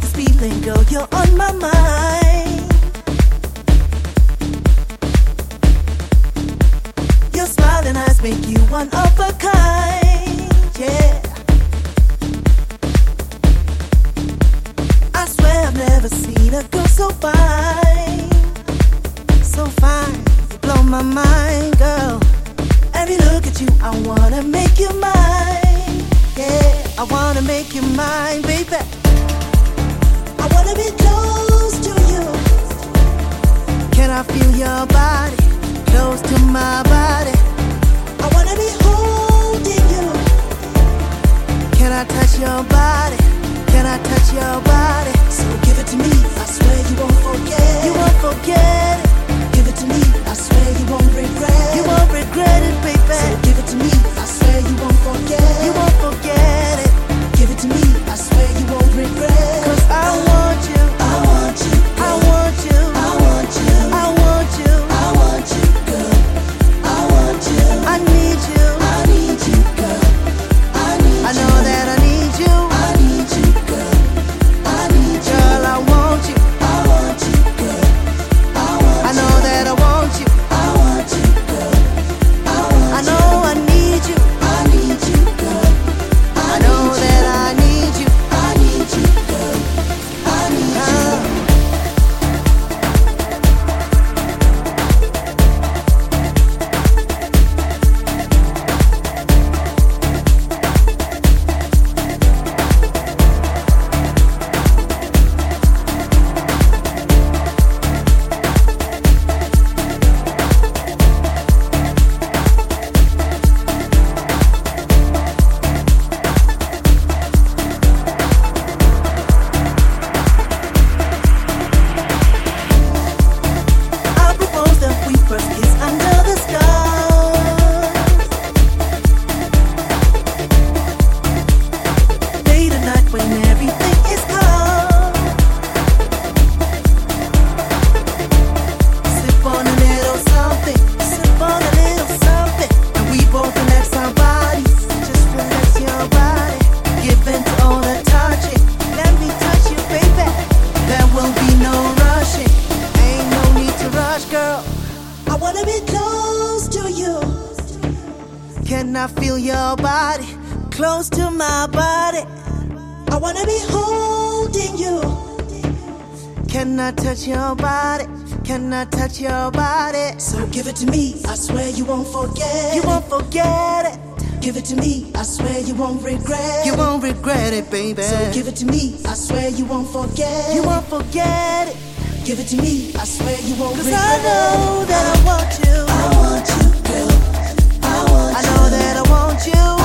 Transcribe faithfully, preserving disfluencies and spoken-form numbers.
like a speeding girl, you're on my mind. Your smiling eyes make you one of a kind, yeah. I swear I've never seen a girl so fine, so fine. You blow my mind, girl. Every look at you, I wanna make you mine, yeah. I wanna make you mine, baby. I wanna be close to you. Can I feel your body close to my body? I wanna be holding you. Can I touch your body? Can I touch your body? So give it to me, I swear you won't forget. You won't forget it. Give it to me, I swear you won't regret. You won't regret it, baby. So give it to me, I swear you won't forget. You won't forget it. Give it to me, I swear you won't regret. Cause I want you, I want you, I want you, I want you, I want you, I want you, girl. I want you, I need you, I need you, girl. I need you. I know that I need you, I need you, girl. I need you, girl. I want you, I want you, girl. I want you. I know that I want you, I want you, girl. I want you. I know I need you, I need you, girl. I know that I need you, I need you, girl. I need you. Can I feel your body close to my body? I wanna be holding you. Can I touch your body? Can I touch your body? So give it to me, I swear you won't forget. You won't forget it. Give it to me, I swear you won't regret. You won't regret it, baby. So give it to me, I swear you won't forget. You won't forget it. Give it to me, I swear you won't regret. 'Cause I know that I want you. I want you, girl. I want you. I know that I want you.